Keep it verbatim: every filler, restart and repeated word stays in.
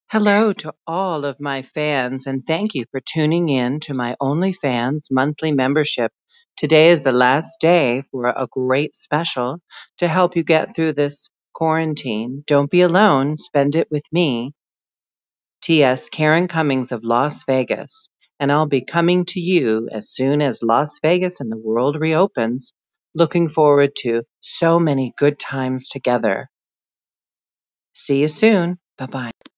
Hello to all of my fans, and thank you for tuning in to my OnlyFans monthly membership. Today is the last day for a great special to help you get through this quarantine. Don't be alone, spend it with me, T S Karen Cummings of Las Vegas, and I'll be coming to you as soon as Las Vegas and the world reopens. Looking forward to so many good times together. See you soon. Bye bye.